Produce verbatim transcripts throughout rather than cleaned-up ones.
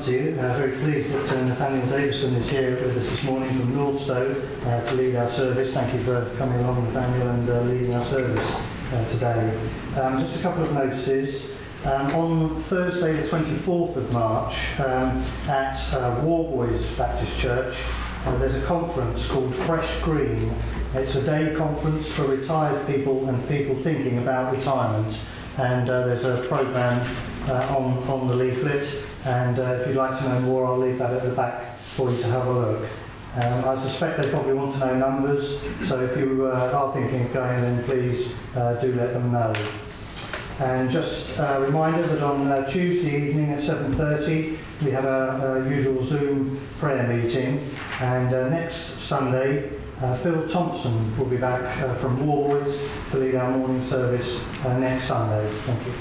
to you. Uh, very pleased that uh, Nathaniel Davison is here with us this morning from Northstowe uh, to lead our service. Thank you for coming along, Nathaniel, and uh, leading our service uh, today. Um, just a couple of notices. Um, on Thursday the twenty-fourth of March um, at uh, Warboys Baptist Church, uh, there's a conference called Fresh Green. It's a day conference for retired people and people thinking about retirement. And uh, there's a programme uh, on, on the leaflet, and uh, if you'd like to know more, I'll leave that at the back for you to have a look. Um, I suspect they probably want to know numbers, so if you uh, are thinking of going, then please uh, do let them know. And just a reminder that on uh, Tuesday evening at seven thirty we have our, our usual Zoom prayer meeting, and uh, next Sunday Uh, Phil Thompson will be back uh, from Warboys to lead our morning service uh, next Sunday. Thank you.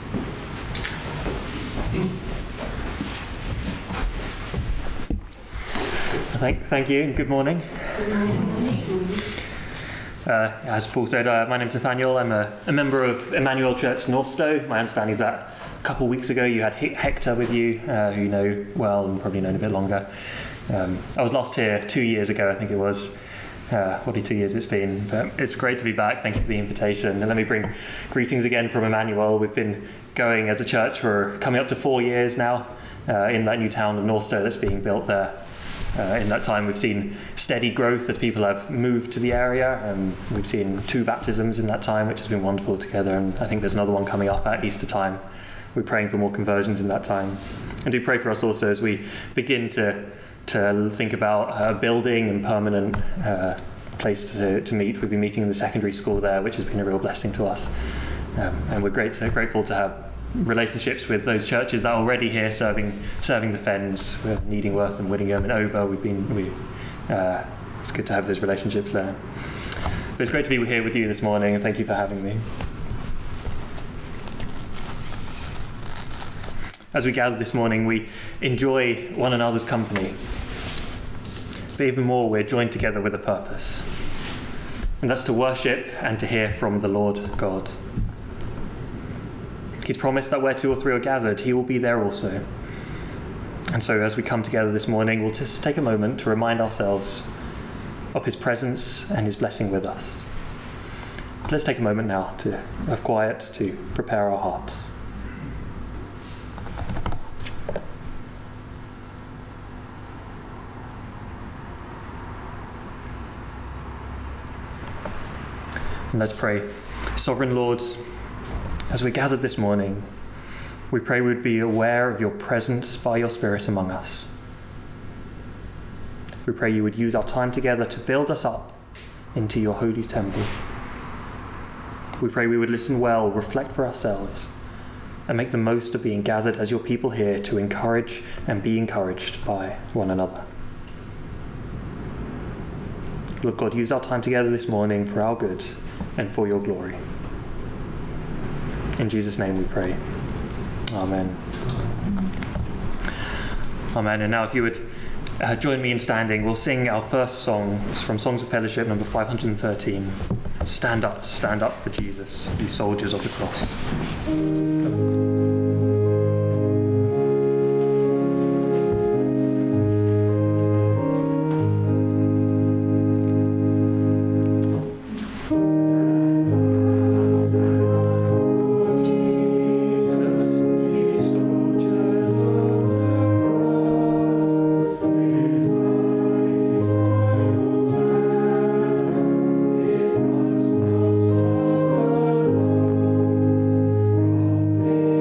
Thank, thank you and good morning. Good morning. Uh, as Paul said, uh, my name's Nathaniel. I'm a, a member of Emmanuel Church Northstowe. My understanding is that a couple of weeks ago you had Hector with you, uh, who you know well and probably known a bit longer. Um, I was last here two years ago, I think it was. Uh, what two years it's been, but it's great to be back. Thank you for the invitation, and let me bring greetings again from Emmanuel. We've been going as a church for coming up to four years now uh, in that new town of Northstowe that's being built there. Uh, in that time we've seen steady growth as people have moved to the area, and we've seen two baptisms in that time, which has been wonderful together, and I think there's another one coming up at Easter time. We're praying for more conversions in that time, and do pray for us also as we begin to to think about a building and permanent uh, place to, to meet. We've been meeting in the secondary school there, which has been a real blessing to us. Um, and we're great to, grateful to have relationships with those churches that are already here serving serving the Fens. We're Needingworth and Whittingham and Over. We've been, we, uh, it's good to have those relationships there. But it's great to be here with you this morning, and thank you for having me. As we gather this morning, we enjoy one another's company. But even more, we're joined together with a purpose. And that's to worship and to hear from the Lord God. He's promised that where two or three are gathered, he will be there also. And so as we come together this morning, we'll just take a moment to remind ourselves of his presence and his blessing with us. Let's take a moment now to, of quiet to prepare our hearts. And let's pray. Sovereign Lord, as we gathered this morning, we pray we would be aware of your presence by your Spirit among us. We pray you would use our time together to build us up into your holy temple. We pray we would listen well, reflect for ourselves, and make the most of being gathered as your people here to encourage and be encouraged by one another. Lord God, use our time together this morning for our good and for your glory. In Jesus' name we pray. Amen. Amen. And now if you would uh, join me in standing, we'll sing our first song. It's from Songs of Fellowship, number five hundred thirteen. Stand up, stand up for Jesus, you soldiers of the cross. Amen.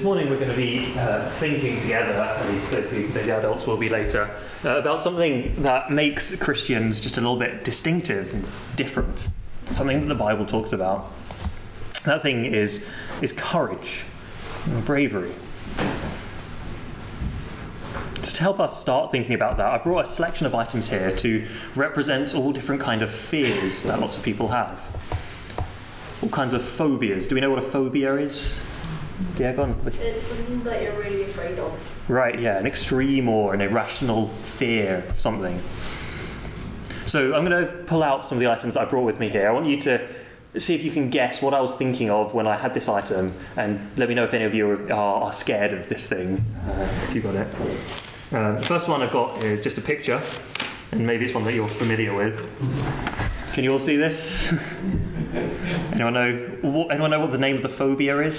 morning we're going to be uh, thinking together, at least those who, the adults will be later, uh, about something that makes Christians just a little bit distinctive and different. Something that the Bible talks about. That thing is is courage and bravery. So to help us start thinking about that, I brought a selection of items here to represent all different kind of fears that lots of people have. All kinds of phobias. Do we know what a phobia is? Yeah, go on. It's something that you're really afraid of. Right, yeah, an extreme or an irrational fear of something. So I'm going to pull out some of the items that I brought with me here. I want you to see if you can guess what I was thinking of when I had this item, and let me know if any of you are, are scared of this thing, uh, if you got it. Uh, the first one I've got is just a picture, and maybe it's one that you're familiar with. Can you all see this? Anyone know? Anyone know what the name of the phobia is?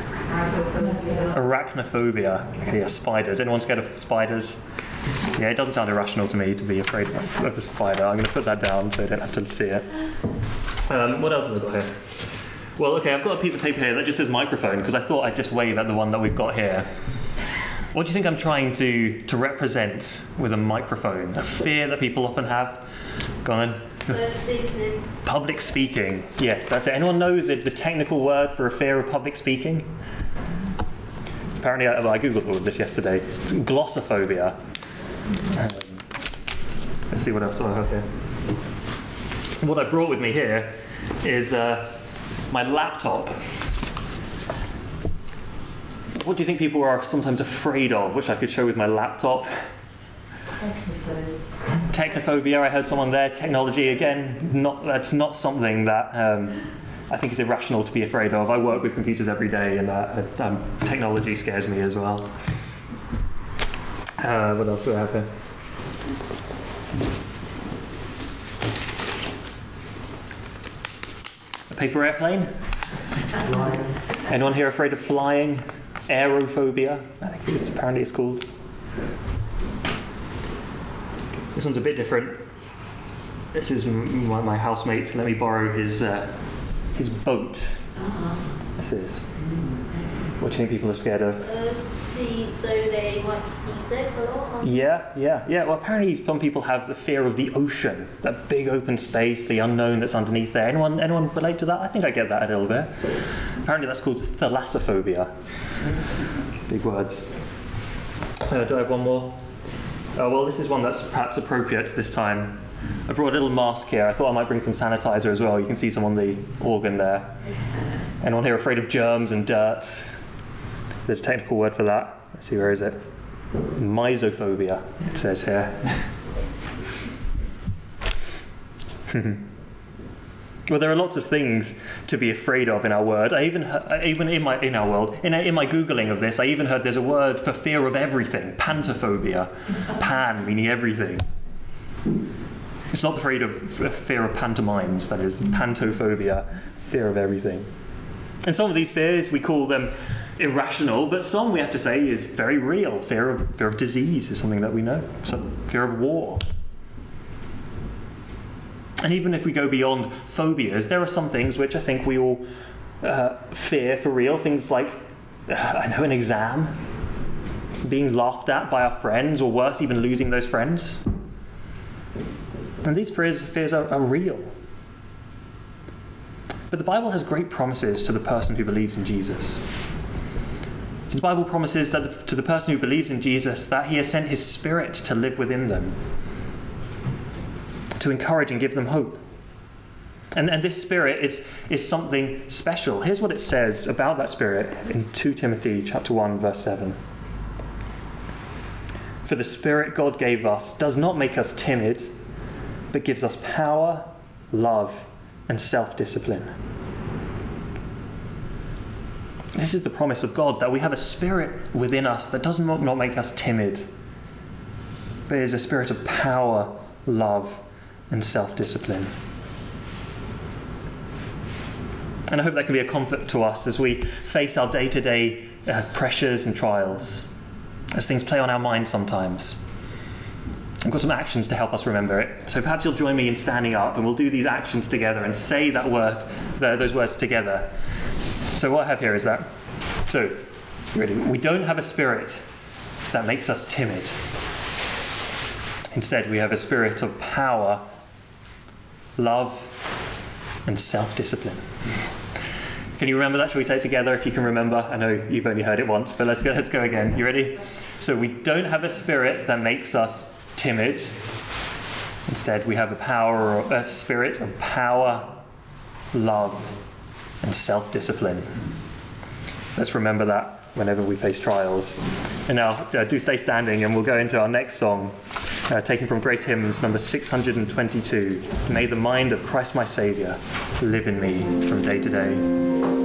Arachnophobia. Okay, yeah, spiders. Anyone scared of spiders? Yeah, it doesn't sound irrational to me to be afraid of, of the spider. I'm going to put that down so I don't have to see it. Um, what else have I got here? Well, okay, I've got a piece of paper here that just says microphone because I thought I'd just wave at the one that we've got here. What do you think I'm trying to, to represent with a microphone? A fear that people often have? Go on. Speaking. Public speaking. Yes, that's it. Anyone know the, the technical word for a fear of public speaking? Apparently, I, well, I googled this yesterday. It's glossophobia. Um, let's see what else I have here. What I brought with me here is uh, my laptop. What do you think people are sometimes afraid of, which I could show with my laptop? Technophobia. Technophobia, I heard someone there. Technology, again, not that's not something that um, I think is irrational to be afraid of. I work with computers every day, and uh, um, technology scares me as well. Uh, what else do I have here? A paper airplane? Flying. Anyone here afraid of flying? Aerophobia, I think it's, apparently it's called. This one's a bit different. This is my, my housemate. Let me borrow his uh, his boat. Uh-huh. This is. What do you think people are scared of? Uh, sea, so they might see sex a lot. Yeah, yeah, yeah. Well, apparently some people have the fear of the ocean, that big open space, the unknown that's underneath there. Anyone, anyone relate to that? I think I get that a little bit. Apparently that's called thalassophobia. Big words. Uh, do I have one more? Oh, well, this is one that's perhaps appropriate this time. I brought a little mask here. I thought I might bring some sanitizer as well. You can see some on the organ there. Anyone here afraid of germs and dirt? There's a technical word for that. Let's see, where is it? Misophobia, it says here. Well, there are lots of things to be afraid of in our world. I even, even in my in our world, in, in my googling of this, I even heard there's a word for fear of everything. Pantophobia, pan meaning everything. It's not afraid of fear of pantomimes. That is pantophobia, fear of everything. And some of these fears we call them irrational, but some we have to say is very real. Fear of fear of disease is something that we know. So fear of war. And even if we go beyond phobias, there are some things which I think we all uh, fear for real. Things like, uh, I know, an exam, being laughed at by our friends, or worse, even losing those friends. And these fears, fears are, are real. But the Bible has great promises to the person who believes in Jesus. The Bible promises that to the person who believes in Jesus that he has sent his Spirit to live within them, to encourage and give them hope. And, and this Spirit is, is something special. Here's what it says about that Spirit in Second Timothy chapter one, verse seven. For the Spirit God gave us does not make us timid, but gives us power, love, and self-discipline. This is the promise of God, that we have a Spirit within us that does not, not make us timid, but is a spirit of power, love, and self-discipline. And I hope that can be a comfort to us as we face our day-to-day uh, pressures and trials, as things play on our minds sometimes. I've got some actions to help us remember it. So perhaps you'll join me in standing up, and we'll do these actions together and say that word, the, those words together. So what I have here is that. So, Ready? We don't have a spirit that makes us timid. Instead, we have a spirit of power, love, and self-discipline. Can you remember that? Shall we say it together if you can remember? I know you've only heard it once, but let's go, let's go again. You ready? So we don't have a spirit that makes us timid. Instead, we have a power, a spirit of power, love, and self-discipline. Let's remember that whenever we face trials. And now, uh, do stay standing, and we'll go into our next song, uh, taken from Grace Hymns number six hundred twenty-two. May the mind of Christ my Saviour live in me from day to day.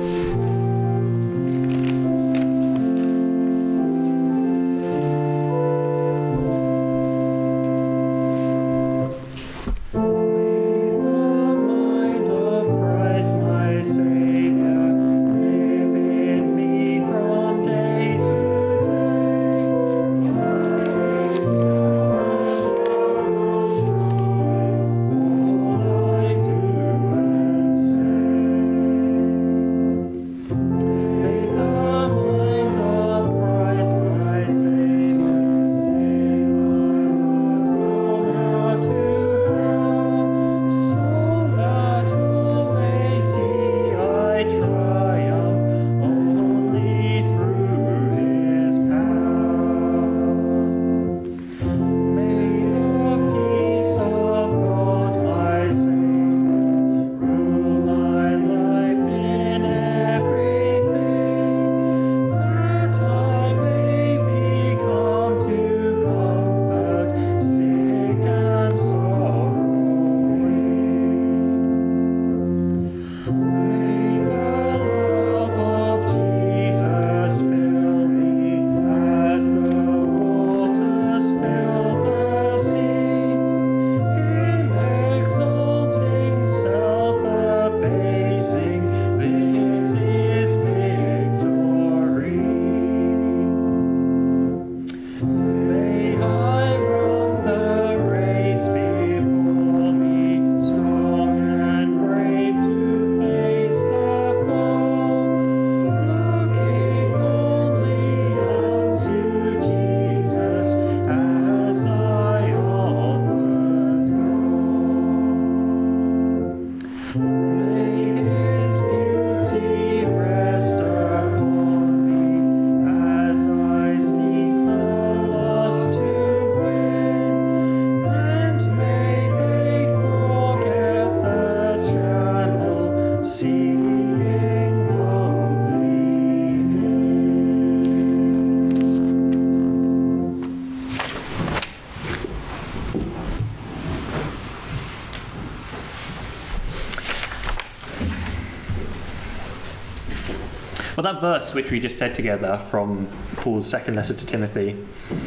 Well, that verse which we just said together from Paul's second letter to Timothy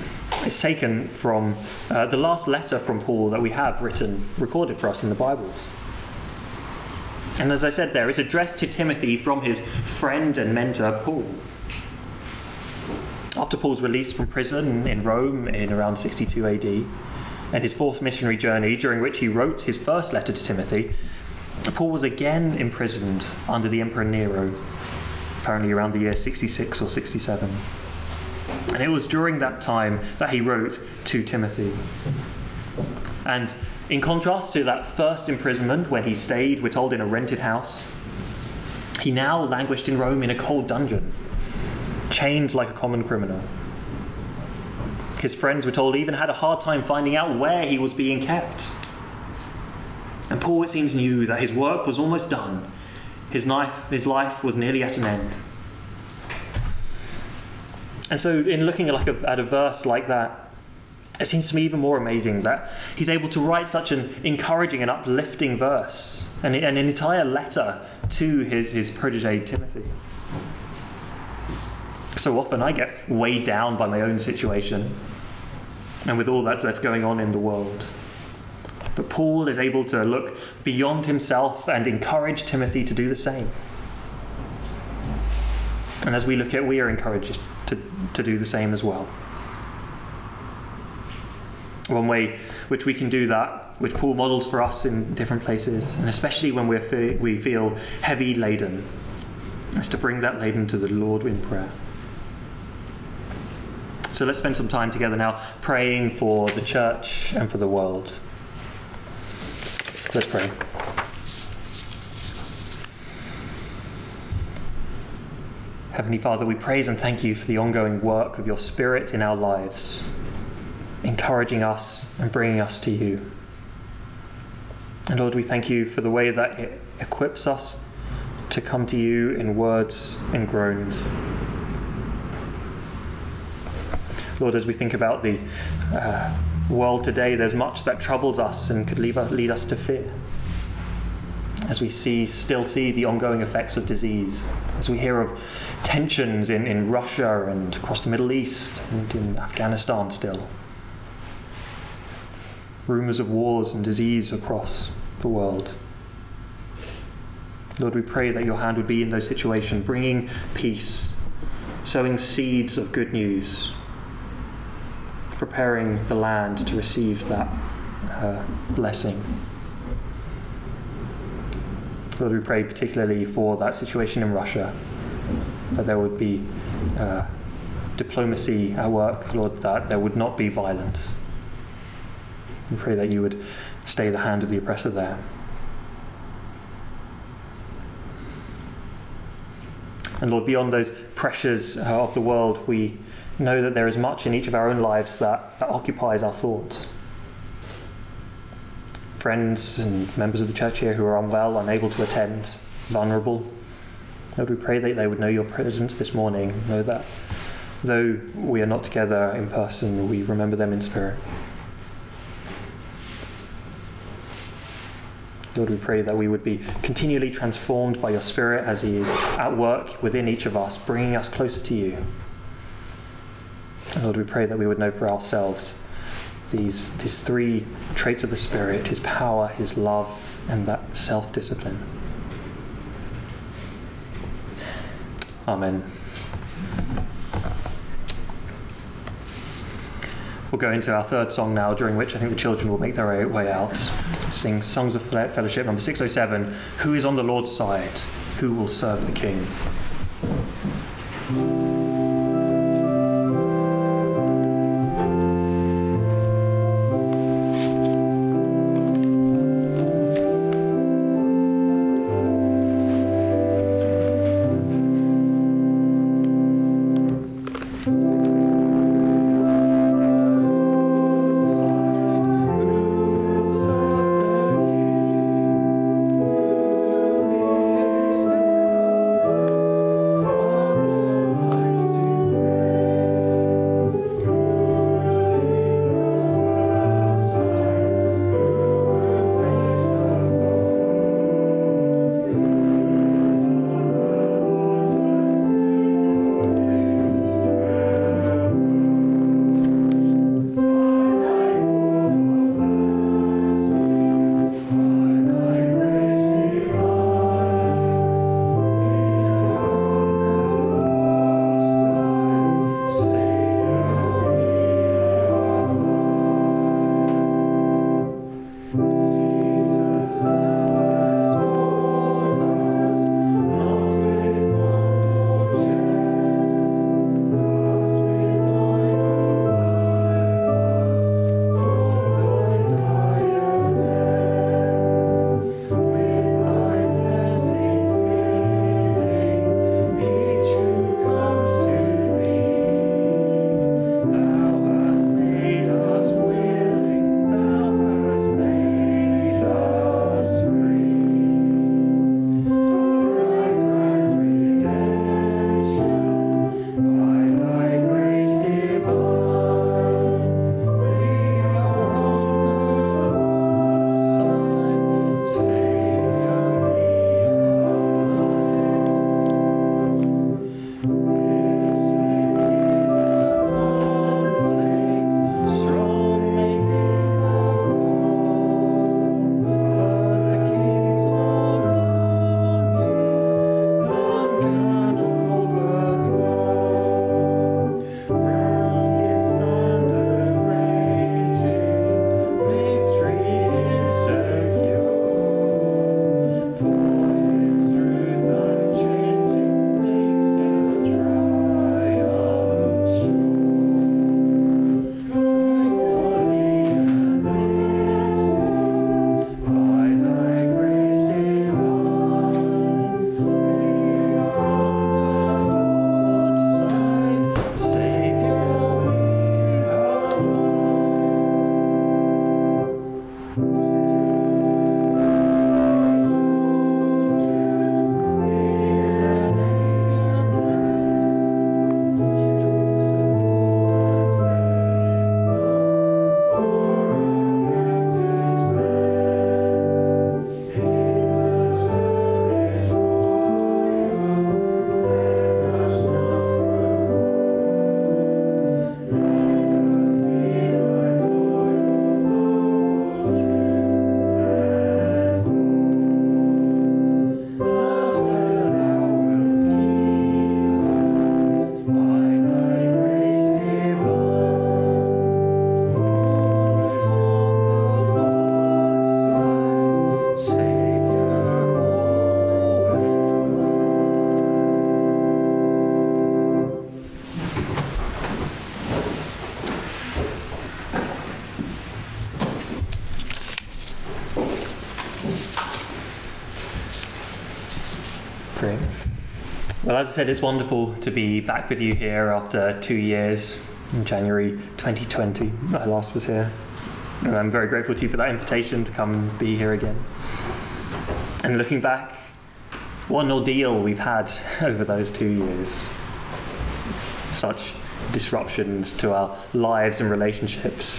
is taken from uh, the last letter from Paul that we have written, recorded for us in the Bible. And as I said there, it's addressed to Timothy from his friend and mentor, Paul. After Paul's release from prison in Rome in around sixty-two A D, and his fourth missionary journey, during which he wrote his first letter to Timothy, Paul was again imprisoned under the Emperor Nero, apparently around the year sixty-six or sixty-seven. And it was during that time that he wrote to Timothy. And in contrast to that first imprisonment when he stayed, we're told, in a rented house, he now languished in Rome in a cold dungeon, chained like a common criminal. His friends, were told, even had a hard time finding out where he was being kept. And Paul, it seems, knew that his work was almost done. His life, his life was nearly at an end. And so in looking at, like a, at a verse like that, it seems to me even more amazing that he's able to write such an encouraging and uplifting verse, and, and an entire letter to his, his protege Timothy. So often I get weighed down by my own situation and with all that that's going on in the world. But Paul is able to look beyond himself and encourage Timothy to do the same. And as we look at, we are encouraged to, to do the same as well. One way which we can do that, which Paul models for us in different places, and especially when we're fe- we feel heavy laden, is to bring that laden to the Lord in prayer. So let's spend some time together now praying for the church and for the world. Let's pray. Heavenly Father, we praise and thank you for the ongoing work of your Spirit in our lives, encouraging us and bringing us to you. And Lord, we thank you for the way that it equips us to come to you in words and groans. Lord, as we think about the uh, world today, there's much that troubles us and could lead us, lead us to fear. As we see, still see the ongoing effects of disease, as we hear of tensions in, in Russia and across the Middle East and in Afghanistan still. Rumours of wars and disease across the world. Lord, we pray that your hand would be in those situations, bringing peace, sowing seeds of good news, preparing the land to receive that uh, blessing. Lord, we pray particularly for that situation in Russia, that there would be uh, diplomacy at work, Lord, that there would not be violence. We pray that you would stay the hand of the oppressor there. And Lord, beyond those pressures uh, of the world, we know that there is much in each of our own lives that, that occupies our thoughts. Friends and members of the church here who are unwell, unable to attend, vulnerable. Lord, we pray that they would know your presence this morning, know that though we are not together in person, we remember them in spirit. Lord, we pray that we would be continually transformed by your Spirit as he is at work within each of us, bringing us closer to you. And Lord, we pray that we would know for ourselves these, these three traits of the Spirit, his power, his love, and that self-discipline. Amen. We'll go into our third song now, during which I think the children will make their way out. Sing Songs of Fellowship, number six oh seven, Who is on the Lord's Side? Who will serve the King? Thank Great. Well, as I said, it's wonderful to be back with you here after two years in January twenty twenty. I last was here. And I'm very grateful to you for that invitation to come and be here again. And looking back, what an ordeal we've had over those two years. Such disruptions to our lives and relationships.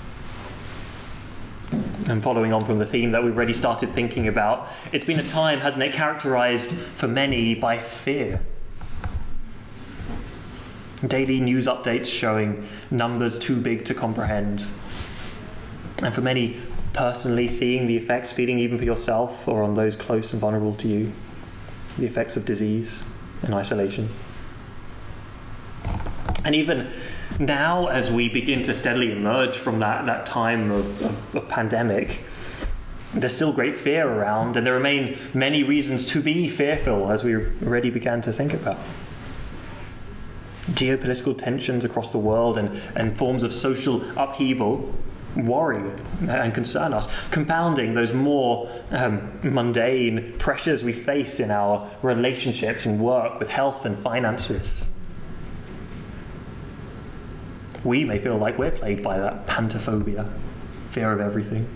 And following on from the theme that we've already started thinking about, it's been a time, hasn't it, characterised for many by fear. Daily news updates showing numbers too big to comprehend. And for many, personally seeing the effects, feeling even for yourself or on those close and vulnerable to you, the effects of disease and isolation. And even now, as we begin to steadily emerge from that, that time of, of, of pandemic, there's still great fear around, and there remain many reasons to be fearful, as we already began to think about. Geopolitical tensions across the world and, and forms of social upheaval worry and concern us, compounding those more um, mundane pressures we face in our relationships and work with health and finances. We may feel like we're plagued by that pantophobia, fear of everything.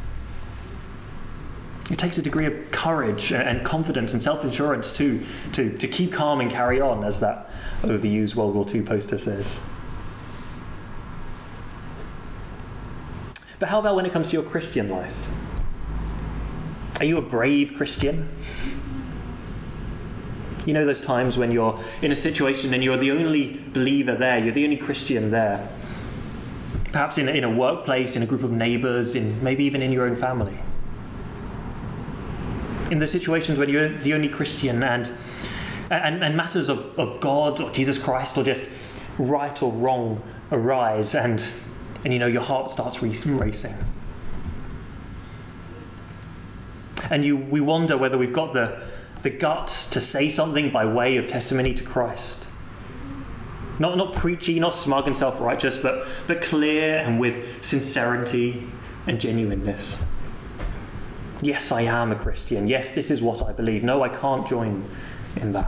It takes a degree of courage and confidence and self-assurance too, to, to keep calm and carry on, as that overused World War Two poster says. But how about when it comes to your Christian life? Are you a brave Christian? You know those times when you're in a situation and you're the only believer there, you're the only Christian there. Perhaps in a, in a workplace, in a group of neighbours, in maybe even in your own family. In the situations when you're the only Christian and and, and matters of, of God or Jesus Christ or just right or wrong arise and, and you know, your heart starts racing. And you we wonder whether we've got the the guts to say something by way of testimony to Christ. Not not preachy, not smug and self-righteous, but, but clear and with sincerity and genuineness. Yes, I am a Christian. Yes, this is what I believe. No, I can't join in that.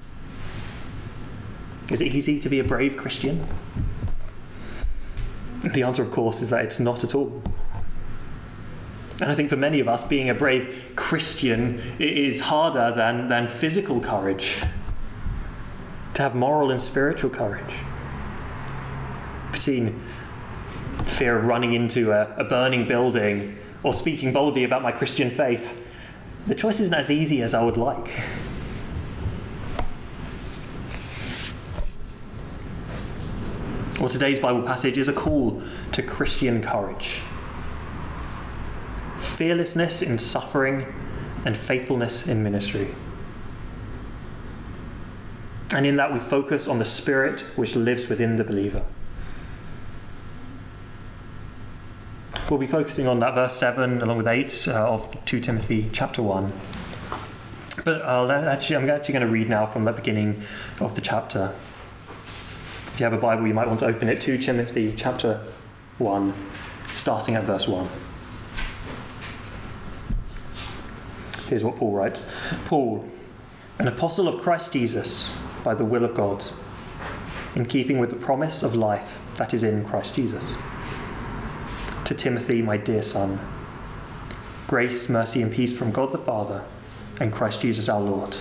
Is it easy to be a brave Christian? The answer, of course, is that it's not at all. And I think for many of us, being a brave Christian is harder than, than physical courage. To have moral and spiritual courage. Between fear of running into a, a burning building or speaking boldly about my Christian faith, the choice isn't as easy as I would like. Well, today's Bible passage is a call to Christian courage. Fearlessness in suffering and faithfulness in ministry. And in that we focus on the Spirit which lives within the believer. We'll be focusing on that verse seven along with eight uh, of Second Timothy chapter one. But I'll actually, I'm actually going to read now from the beginning of the chapter. If you have a Bible, you might want to open it to Second Timothy chapter one, starting at verse one. Here's what Paul writes. Paul, an apostle of Christ Jesus, by the will of God, in keeping with the promise of life that is in Christ Jesus. To Timothy, my dear son, grace, mercy and peace from God the Father and Christ Jesus our Lord.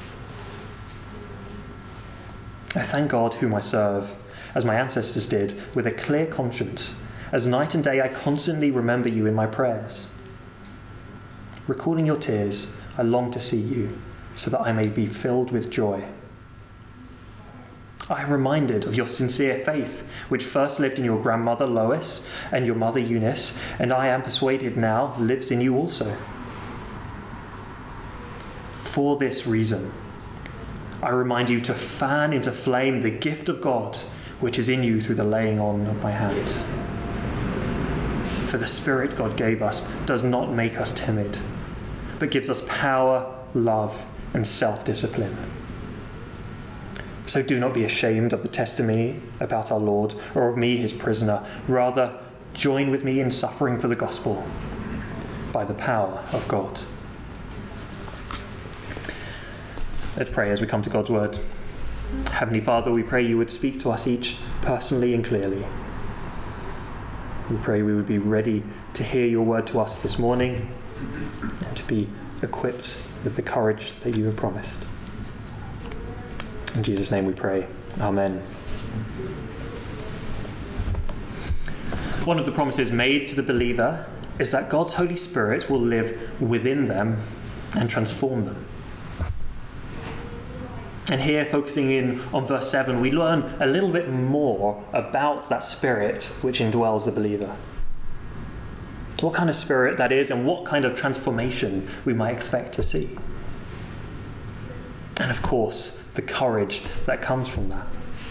I thank God whom I serve, as my ancestors did, with a clear conscience, as night and day I constantly remember you in my prayers. Recalling your tears, I long to see you, so that I may be filled with joy. I am reminded of your sincere faith, which first lived in your grandmother Lois and your mother Eunice, and I am persuaded now lives in you also. For this reason, I remind you to fan into flame the gift of God, which is in you through the laying on of my hands. For the Spirit God gave us does not make us timid, but gives us power, love, and self-discipline. So do not be ashamed of the testimony about our Lord, or of me, his prisoner. Rather, join with me in suffering for the gospel, by the power of God. Let's pray as we come to God's word. Heavenly Father, we pray you would speak to us each personally and clearly. We pray we would be ready to hear your word to us this morning and to be equipped with the courage that you have promised. In Jesus' name we pray. Amen. One of the promises made to the believer is that God's Holy Spirit will live within them and transform them. And here, focusing in on verse seven, we learn a little bit more about that Spirit which indwells the believer. What kind of Spirit that is and what kind of transformation we might expect to see. And of course, the courage that comes from that.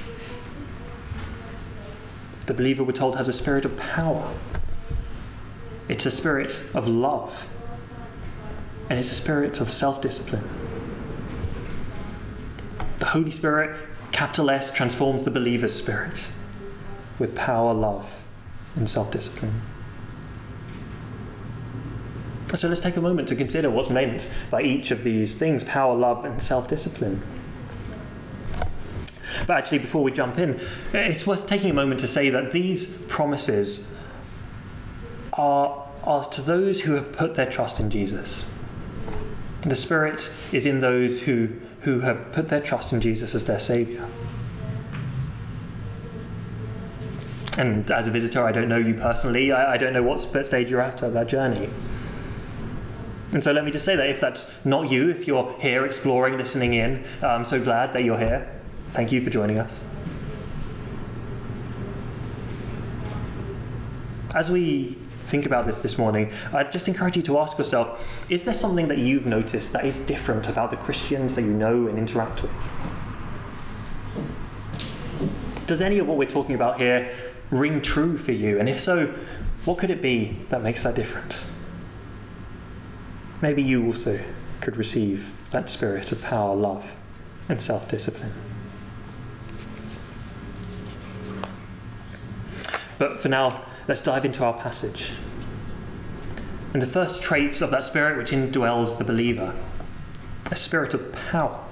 The believer, we're told, has a spirit of power. It's a spirit of love. And it's a spirit of self-discipline. The Holy Spirit, capital S, transforms the believer's spirit with power, love, and self-discipline. So let's take a moment to consider what's meant by each of these things: power, love, and self-discipline. But actually, before we jump in, it's worth taking a moment to say that these promises are, are to those who have put their trust in Jesus. And the Spirit is in those who, who have put their trust in Jesus as their Saviour. And as a visitor, I don't know you personally. I, I don't know what stage you're at of that journey. And so let me just say that if that's not you, if you're here exploring, listening in, I'm so glad that you're here. Thank you for joining us. As we think about this this morning, I'd just encourage you to ask yourself, is there something that you've noticed that is different about the Christians that you know and interact with? Does any of what we're talking about here ring true for you? And if so, what could it be that makes that difference? Maybe you also could receive that spirit of power, love, and self-discipline. But for now, let's dive into our passage. And the first trait of that spirit which indwells the believer, a spirit of power.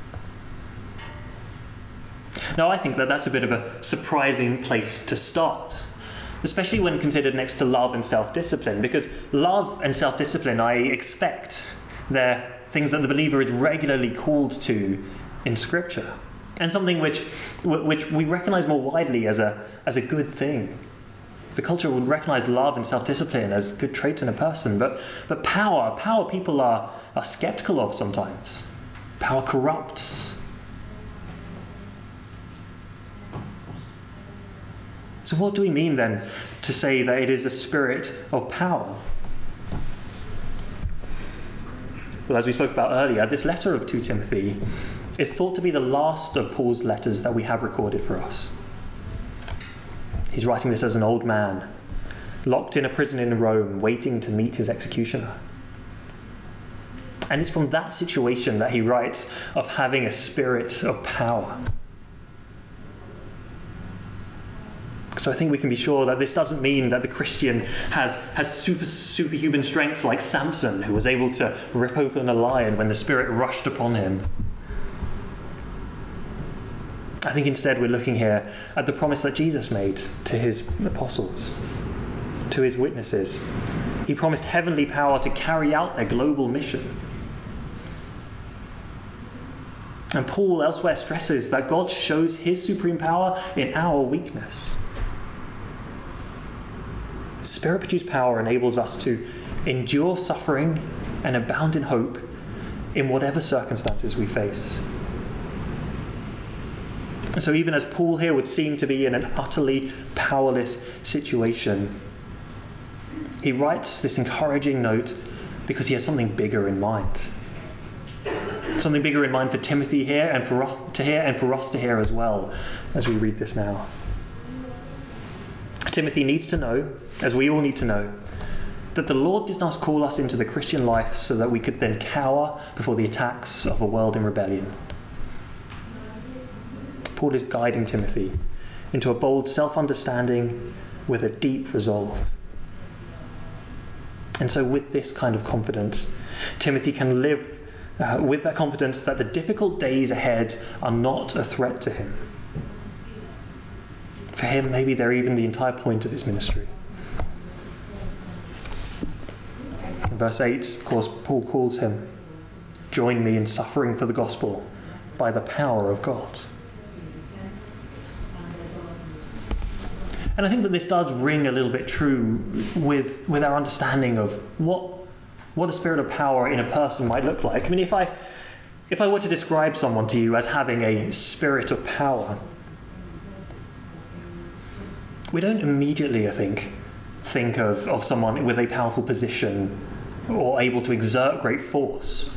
Now, I think that that's a bit of a surprising place to start, especially when considered next to love and self-discipline, because love and self-discipline, I expect, they're things that the believer is regularly called to in Scripture, and something which which we recognise more widely as a as a good thing. The culture would recognise love and self-discipline as good traits in a person, but but power, power people are, are sceptical of sometimes. Power corrupts. So what do we mean then to say that it is a spirit of power? Well, as we spoke about earlier, this letter of Second Timothy is thought to be the last of Paul's letters that we have recorded for us. He's writing this as an old man, locked in a prison in Rome, waiting to meet his executioner. And it's from that situation that he writes of having a spirit of power. So I think we can be sure that this doesn't mean that the Christian has, has super, superhuman strength like Samson, who was able to rip open a lion when the Spirit rushed upon him. I think instead we're looking here at the promise that Jesus made to his apostles, to his witnesses. He promised heavenly power to carry out their global mission. And Paul elsewhere stresses that God shows his supreme power in our weakness. Spirit-produced power enables us to endure suffering and abound in hope in whatever circumstances we face. So even as Paul here would seem to be in an utterly powerless situation, he writes this encouraging note because he has something bigger in mind. Something bigger in mind for Timothy here and for us to hear and for us to hear as well as we read this now. Timothy needs to know, as we all need to know, that the Lord did not call us into the Christian life so that we could then cower before the attacks of a world in rebellion. Paul is guiding Timothy into a bold self-understanding with a deep resolve. And so with this kind of confidence, Timothy can live uh, with that confidence that the difficult days ahead are not a threat to him. For him, maybe they're even the entire point of his ministry. In verse eight, of course, Paul calls him, "Join me in suffering for the gospel by the power of God." And I think that this does ring a little bit true with, with our understanding of what what a spirit of power in a person might look like. I mean, if I if I were to describe someone to you as having a spirit of power, we don't immediately, I think, think of, of someone with a powerful position or able to exert great force.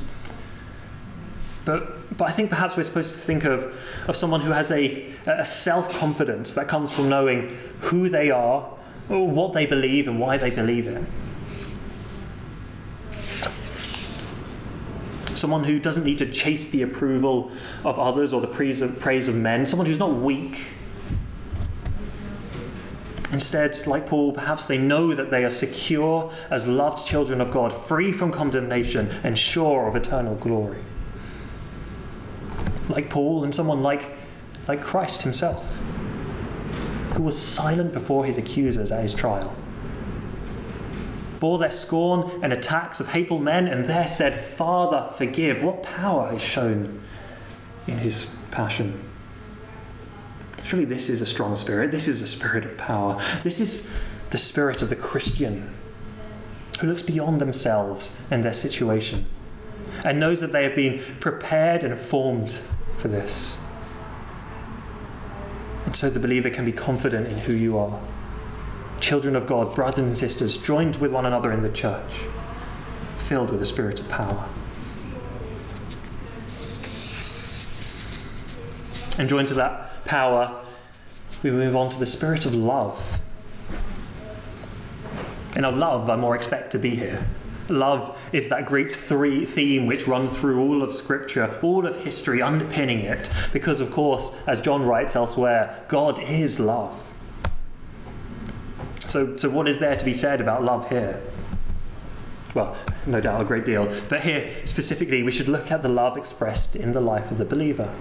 But but I think perhaps we're supposed to think of, of someone who has a, a self-confidence that comes from knowing who they are, or what they believe and why they believe it. Someone who doesn't need to chase the approval of others or the praise of, praise of men. Someone who's not weak. Instead, like Paul, perhaps they know that they are secure as loved children of God, free from condemnation and sure of eternal glory. Like Paul, and someone like, like Christ himself, who was silent before his accusers at his trial, bore their scorn and attacks of hateful men, and there said, "Father, forgive." What power is shown in his passion. Surely this is a strong spirit. This is a spirit of power. This is the spirit of the Christian who looks beyond themselves and their situation and knows that they have been prepared and formed for this. And so the believer can be confident in who you are. Children of God, brothers and sisters, joined with one another in the church, filled with the spirit of power. And joined to that power, we move on to the spirit of love. And of love, I more expect to be here. Love is that great three theme which runs through all of Scripture, all of history, underpinning it. Because, of course, as John writes elsewhere, God is love. So, so what is there to be said about love here? Well, no doubt a great deal. But here, specifically, we should look at the love expressed in the life of the believer.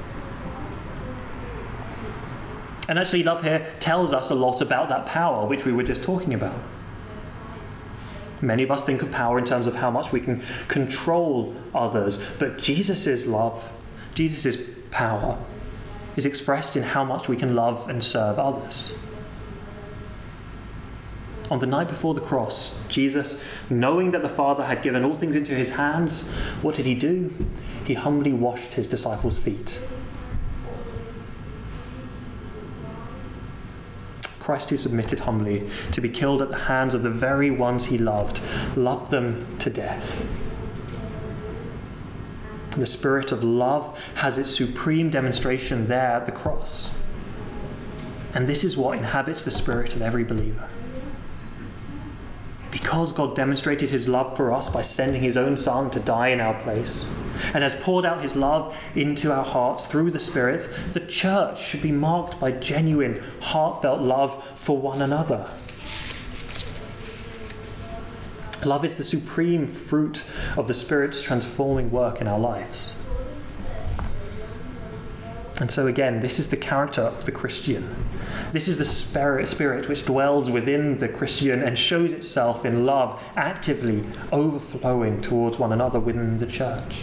And actually, love here tells us a lot about that power which we were just talking about. Many of us think of power in terms of how much we can control others, but Jesus' love, Jesus' power, is expressed in how much we can love and serve others. On the night before the cross, Jesus, knowing that the Father had given all things into his hands, what did he do? He humbly washed his disciples' feet. Christ, who submitted humbly to be killed at the hands of the very ones he loved, loved them to death. The spirit of love has its supreme demonstration there at the cross. And this is what inhabits the spirit of every believer. Because God demonstrated his love for us by sending his own Son to die in our place, and has poured out his love into our hearts through the Spirit, the church should be marked by genuine, heartfelt love for one another. Love is the supreme fruit of the Spirit's transforming work in our lives. And so again, this is the character of the Christian. This is the spirit, spirit which dwells within the Christian and shows itself in love, actively overflowing towards one another within the church.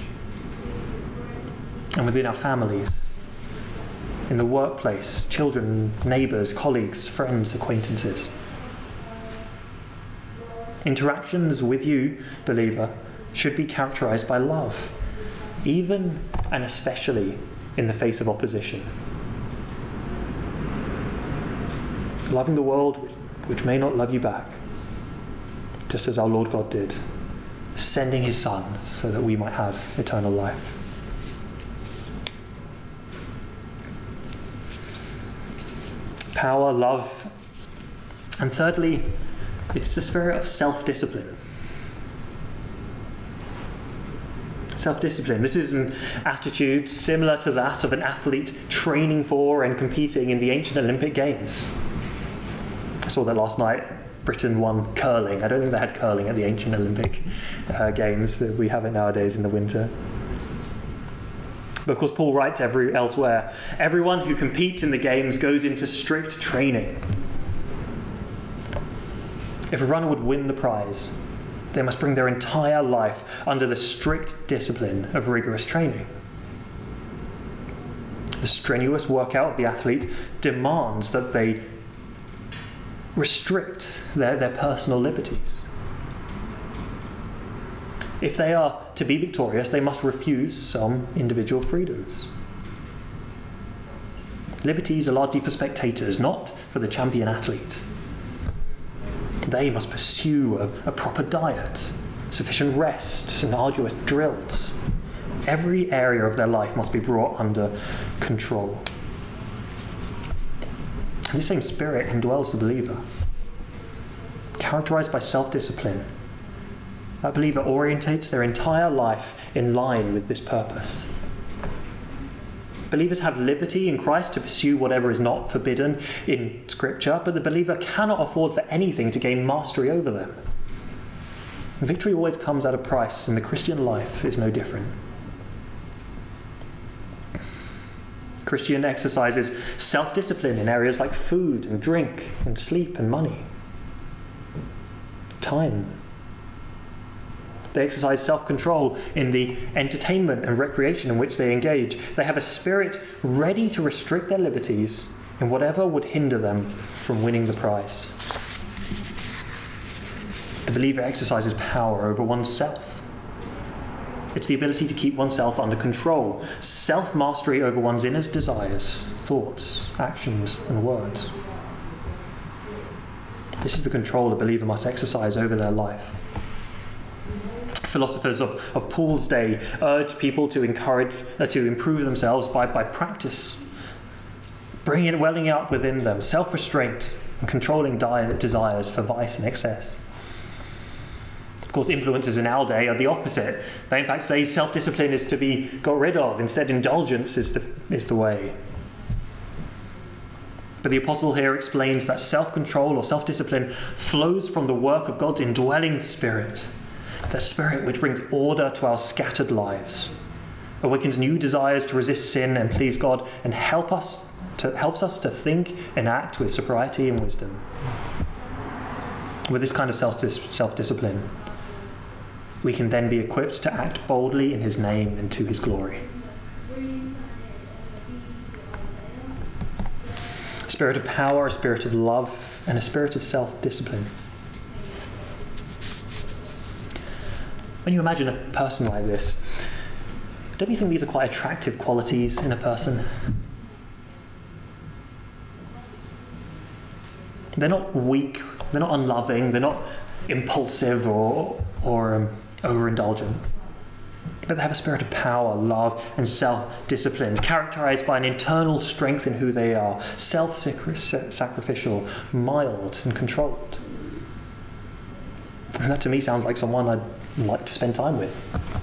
And within our families, in the workplace, children, neighbours, colleagues, friends, acquaintances. Interactions with you, believer, should be characterised by love, even and especially in the face of opposition. Loving the world which may not love you back, just as our Lord God did, sending his Son so that we might have eternal life. Power, love, and thirdly, it's the spirit of self-discipline. Self-discipline. This is an attitude similar to that of an athlete training for and competing in the ancient Olympic Games. I saw that last night. Britain won curling. I don't think they had curling at the ancient Olympic uh, Games. We have it nowadays in the winter. But of course, Paul writes every, elsewhere, everyone who competes in the games goes into strict training. If a runner would win the prize, they must bring their entire life under the strict discipline of rigorous training. The strenuous workout of the athlete demands that they restrict their, their personal liberties. If they are to be victorious, they must refuse some individual freedoms. Liberties are largely for spectators, not for the champion athlete. They must pursue a, a proper diet, sufficient rest, and arduous drills. Every area of their life must be brought under control. And this same spirit indwells the believer. Characterized by self-discipline, that believer orientates their entire life in line with this purpose. Believers have liberty in Christ to pursue whatever is not forbidden in Scripture, but the believer cannot afford for anything to gain mastery over them. Victory always comes at a price, and the Christian life is no different. Christian exercises self-discipline in areas like food and drink and sleep and money. Time. They exercise self-control in the entertainment and recreation in which they engage. They have a spirit ready to restrict their liberties in whatever would hinder them from winning the prize. The believer exercises power over oneself. It's the ability to keep oneself under control, self-mastery over one's inner desires, thoughts, actions, and words. This is the control a believer must exercise over their life. Philosophers of, of Paul's day urge people to encourage, uh, to improve themselves by, by practice, bringing it welling up within them, self-restraint and controlling diet desires for vice and excess. Of course, influences in our day are the opposite. They in fact say self-discipline is to be got rid of. Instead, indulgence is the, is the way. But the apostle here explains that self-control or self-discipline flows from the work of God's indwelling spirit. That spirit which brings order to our scattered lives, awakens new desires to resist sin and please God, and help us to, helps us to think and act with sobriety and wisdom. With this kind of self self-discipline, we can then be equipped to act boldly in his name and to his glory. A spirit of power, a spirit of love, and a spirit of self-discipline. When you imagine a person like this, don't you think these are quite attractive qualities in a person? They're not weak, they're not unloving, they're not impulsive or, or um, overindulgent. But they have a spirit of power, love, and self-discipline, characterized by an internal strength in who they are, self-sacrificial, mild, and controlled. And that to me sounds like someone I'd like to spend time with.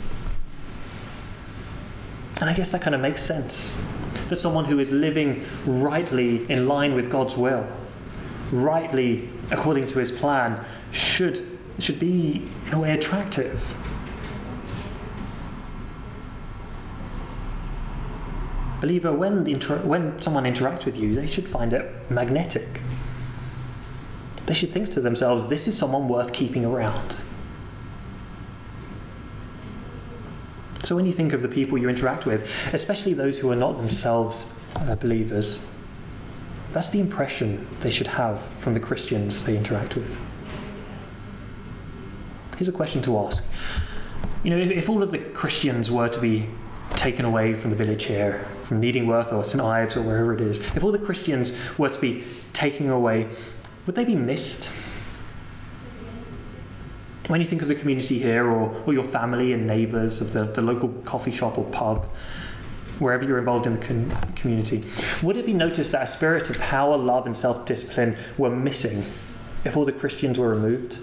And I guess that kind of makes sense. That someone who is living rightly in line with God's will, rightly according to his plan, should should be in a way attractive. Believer, when the inter- when someone interacts with you, they should find it magnetic. They should think to themselves, this is someone worth keeping around. So when you think of the people you interact with, especially those who are not themselves uh, believers, that's the impression they should have from the Christians they interact with. Here's a question to ask. You know, if, if all of the Christians were to be taken away from the village here, from Needingworth or St Ives or wherever it is, if all the Christians were to be taken away, would they be missed? When you think of the community here, or, or your family and neighbours, of the, the local coffee shop or pub, wherever you're involved in the con- community, would it be noticed that a spirit of power, love and self-discipline were missing if all the Christians were removed?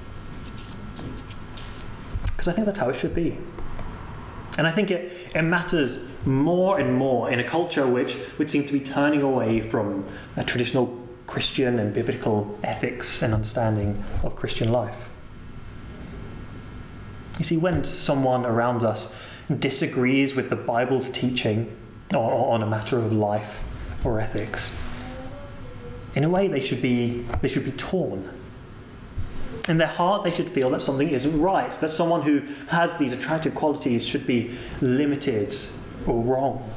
Because I think that's how it should be. And I think it, it matters more and more in a culture which, which seems to be turning away from a traditional Christian and biblical ethics and understanding of Christian life. You see, when someone around us disagrees with the Bible's teaching on a matter of life or ethics, in a way they should be they should be torn. In their heart they should feel that something isn't right, that someone who has these attractive qualities should be limited or wrong.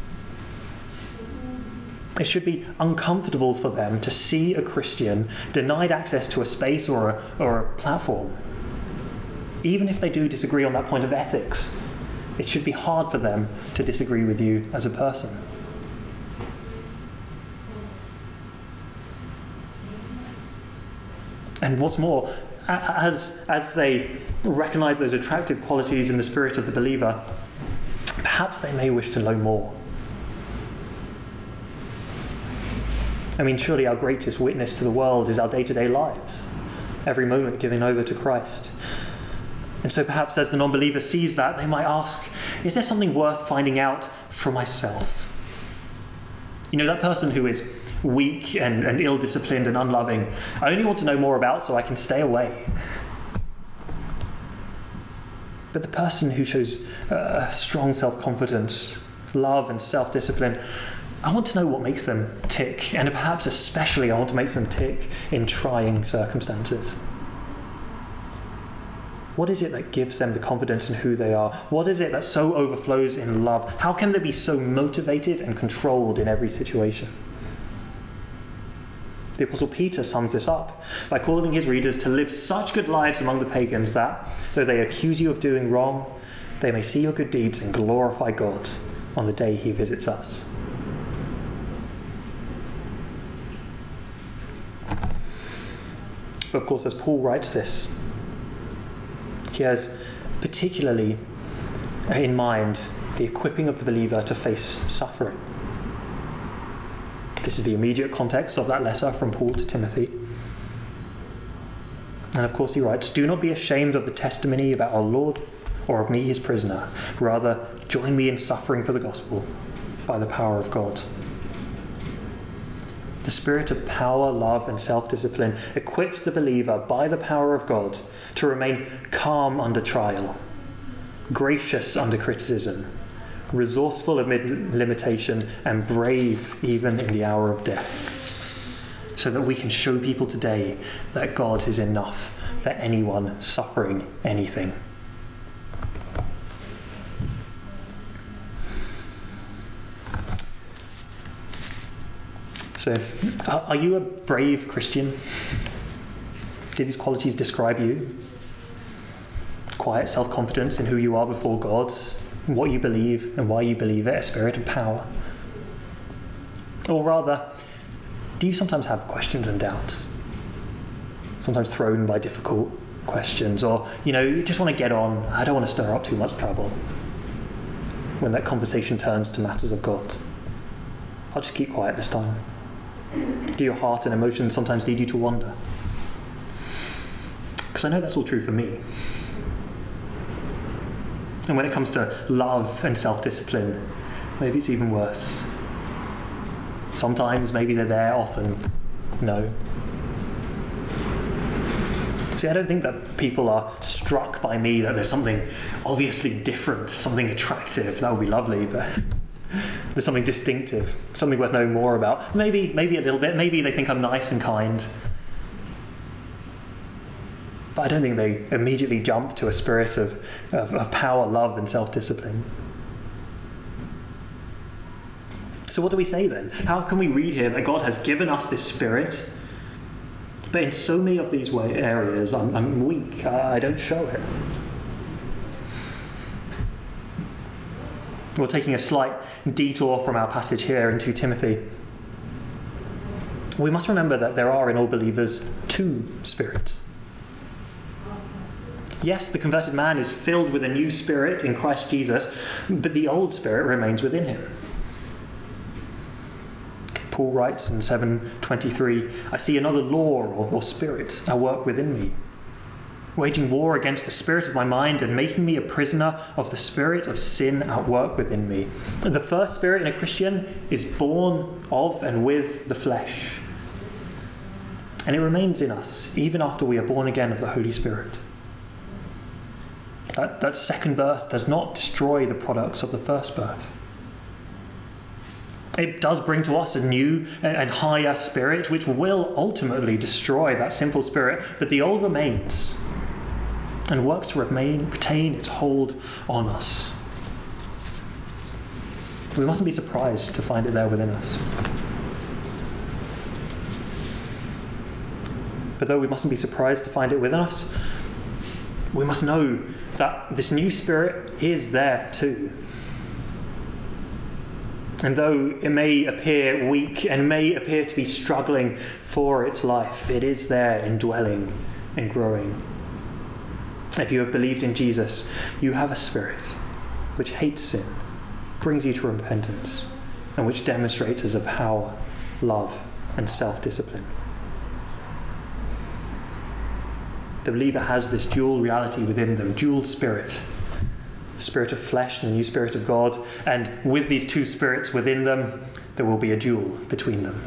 It should be uncomfortable for them to see a Christian denied access to a space or a, or a platform. Even if they do disagree on that point of ethics, it should be hard for them to disagree with you as a person. And what's more, as, as they recognise those attractive qualities in the spirit of the believer, perhaps they may wish to know more. I mean, surely our greatest witness to the world is our day-to-day lives, every moment given over to Christ. And so perhaps as the non-believer sees that, they might ask, is there something worth finding out for myself? You know, that person who is weak and, and ill-disciplined and unloving, I only want to know more about so I can stay away. But the person who shows uh, strong self-confidence, love and self-discipline, I want to know what makes them tick, and perhaps especially I want to make them tick in trying circumstances. What is it that gives them the confidence in who they are? What is it that so overflows in love? How can they be so motivated and controlled in every situation? The Apostle Peter sums this up by calling his readers to live such good lives among the pagans that, though they accuse you of doing wrong, they may see your good deeds and glorify God on the day he visits us. But of course, as Paul writes this, he has particularly in mind the equipping of the believer to face suffering. This is the immediate context of that letter from Paul to Timothy. And of course he writes, "Do not be ashamed of the testimony about our Lord or of me his prisoner. Rather, join me in suffering for the gospel by the power of God." The spirit of power, love and self-discipline equips the believer by the power of God to remain calm under trial, gracious under criticism, resourceful amid limitation, and brave even in the hour of death, so that we can show people today that God is enough for anyone suffering anything. So, are you a brave Christian? Do these qualities describe you? Quiet self-confidence in who you are before God, what you believe and why you believe it, a spirit of power? Or rather, do you sometimes have questions and doubts? Sometimes thrown by difficult questions, or, you know, you just want to get on, I don't want to stir up too much trouble. When that conversation turns to matters of God, I'll just keep quiet this time. Do your heart and emotions sometimes lead you to wander? Because I know that's all true for me. And when it comes to love and self-discipline, maybe it's even worse. Sometimes maybe they're there, often no. See, I don't think that people are struck by me that there's something obviously different, something attractive. That would be lovely, but there's something distinctive, something worth knowing more about. Maybe, maybe a little bit. Maybe they think I'm nice and kind. But I don't think they immediately jump to a spirit of, of, of power, love and self-discipline. So what do we say then? How can we read here that God has given us this spirit, but in so many of these way, areas I'm, I'm weak, I, I don't show it? We're taking a slight detour from our passage here into Timothy. We must remember that there are in all believers two spirits. Yes, the converted man is filled with a new spirit in Christ Jesus, but the old spirit remains within him. Paul writes in seven twenty-three, "I see another law or, or spirit at work within me, waging war against the spirit of my mind and making me a prisoner of the spirit of sin at work within me." And the first spirit in a Christian is born of and with the flesh, and it remains in us even after we are born again of the Holy Spirit. That, that second birth does not destroy the products of the first birth. It does bring to us a new and higher spirit, which will ultimately destroy that sinful spirit, but the old remains and works to remain, retain its hold on us. We mustn't be surprised to find it there within us. But though we mustn't be surprised to find it within us, we must know that this new spirit is there too. And though it may appear weak and may appear to be struggling for its life, it is there indwelling and growing. If you have believed in Jesus, you have a spirit which hates sin, brings you to repentance, and which demonstrates as a power, love, and self-discipline. The believer has this dual reality within them, dual spirit. The spirit of flesh and the new spirit of God, and with these two spirits within them, there will be a duel between them.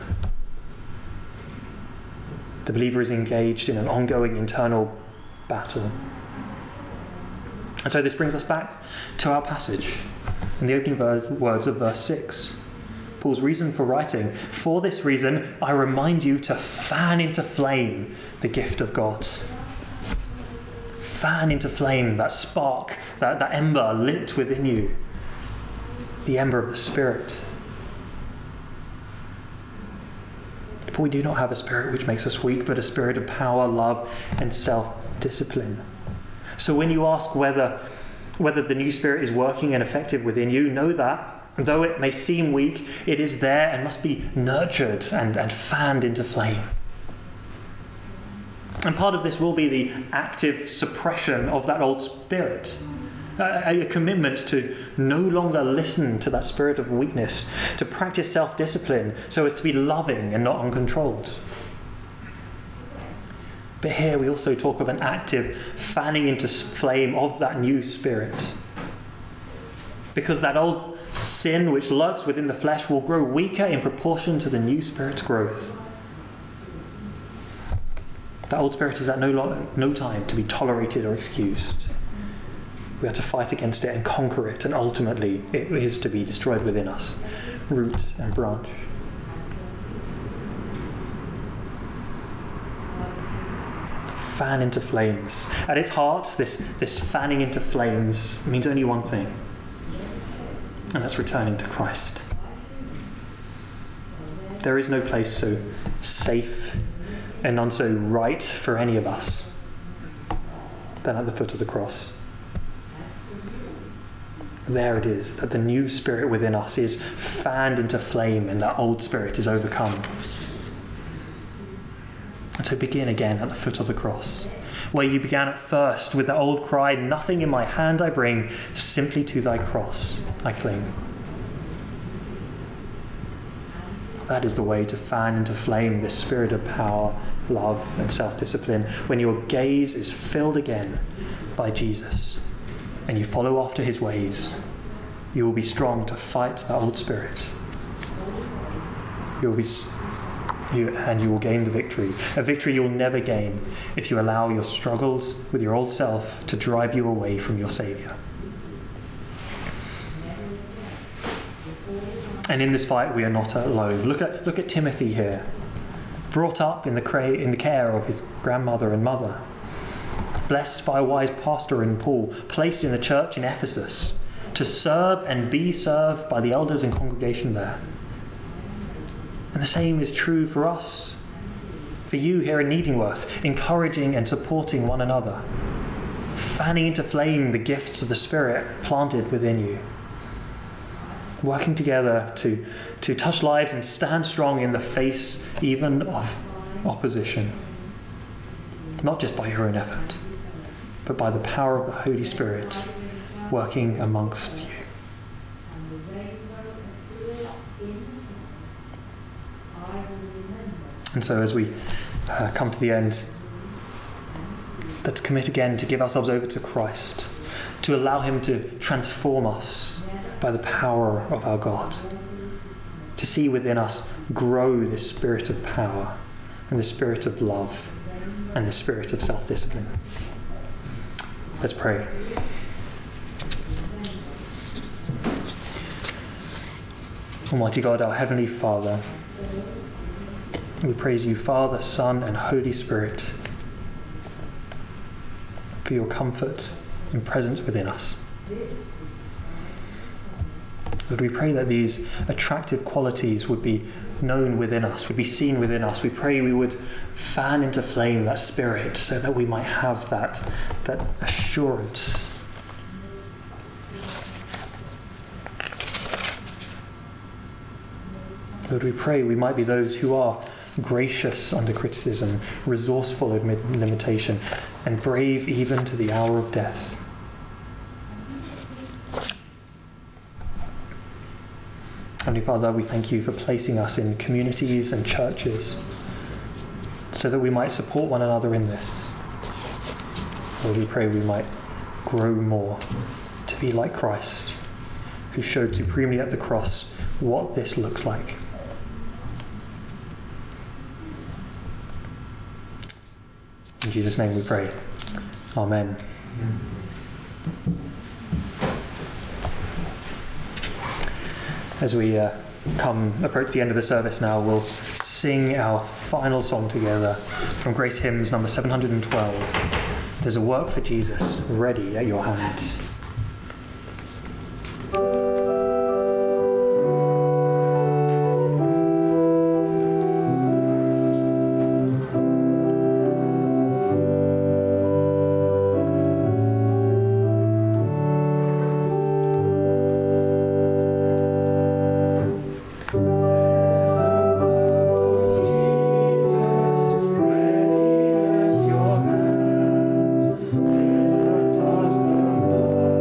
The believer is engaged in an ongoing internal battle. And so this brings us back to our passage in the opening ver- words of verse six. Paul's reason for writing, "For this reason I remind you to fan into flame the gift of God." Fan into flame that spark, that, that ember lit within you, the ember of the Spirit. For we do not have a spirit which makes us weak, but a spirit of power, love, and self-discipline. So when you ask whether, whether the new spirit is working and effective within you, know that, though it may seem weak, it is there and must be nurtured and, and fanned into flame. And part of this will be the active suppression of that old spirit. A, a commitment to no longer listen to that spirit of weakness, to practice self-discipline so as to be loving and not uncontrolled. But here we also talk of an active fanning into flame of that new spirit. Because that old sin which lurks within the flesh will grow weaker in proportion to the new spirit's growth. That old spirit is at no, lo- no time to be tolerated or excused. We are to fight against it and conquer it, and ultimately it is to be destroyed within us, root and branch. Fan into flames. At its heart, this, this fanning into flames means only one thing, and that's returning to Christ. There is no place so safe and none so right for any of us than at the foot of the cross. There it is, that the new spirit within us is fanned into flame and that old spirit is overcome. And so begin again at the foot of the cross, where you began at first with the old cry, "Nothing in my hand I bring, simply to thy cross I cling." That is the way to fan into flame this spirit of power, love, and self-discipline, when your gaze is filled again by Jesus and you follow after his ways. You will be strong to fight that old spirit. You will be, you, and you will gain the victory. A victory you will never gain if you allow your struggles with your old self to drive you away from your Saviour. And in this fight we are not alone. Look at look at Timothy here, brought up in the cra- in the care of his grandmother and mother, blessed by a wise pastor in Paul, placed in the church in Ephesus to serve and be served by the elders and congregation there. And the same is true for us, for you here in Needingworth, encouraging and supporting one another, fanning into flame the gifts of the Spirit planted within you, working together to, to touch lives and stand strong in the face even of opposition. Not just by your own effort, but by the power of the Holy Spirit working amongst you. And so as we uh, come to the end, let's commit again to give ourselves over to Christ, to allow him to transform us by the power of our God, to see within us grow this spirit of power and the spirit of love and the spirit of self-discipline. Let's pray. Almighty God, our Heavenly Father, we praise you, Father, Son, and Holy Spirit, for your comfort and presence within us. Lord, we pray that these attractive qualities would be known within us, would be seen within us. We pray we would fan into flame that spirit so that we might have that, that assurance. Lord, we pray we might be those who are gracious under criticism, resourceful amid limitation, and brave even to the hour of death. Heavenly Father, we thank you for placing us in communities and churches so that we might support one another in this. Lord, we pray we might grow more to be like Christ, who showed supremely at the cross what this looks like. In Jesus' name we pray. Amen. As we uh, come approach the end of the service now, we'll sing our final song together from Grace Hymns number seven hundred twelve. There's a work for Jesus ready at your hand. Your hand, tis the task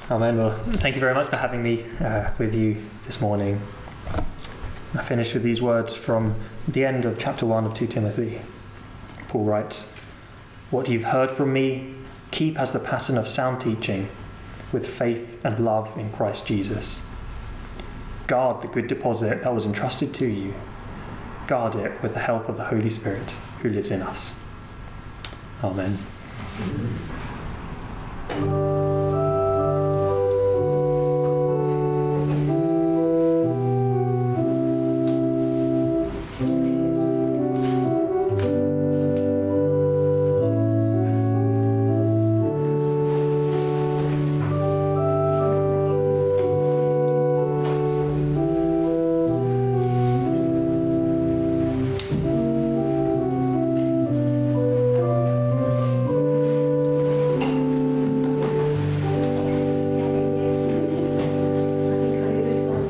Amen. Well, thank you very much for having me uh, with you this morning. I finish with these words from the end of chapter one of Second Timothy. Paul writes, "What you've heard from me, keep as the pattern of sound teaching, with faith and love in Christ Jesus. Guard the good deposit that was entrusted to you. Guard it with the help of the Holy Spirit who lives in us." Amen.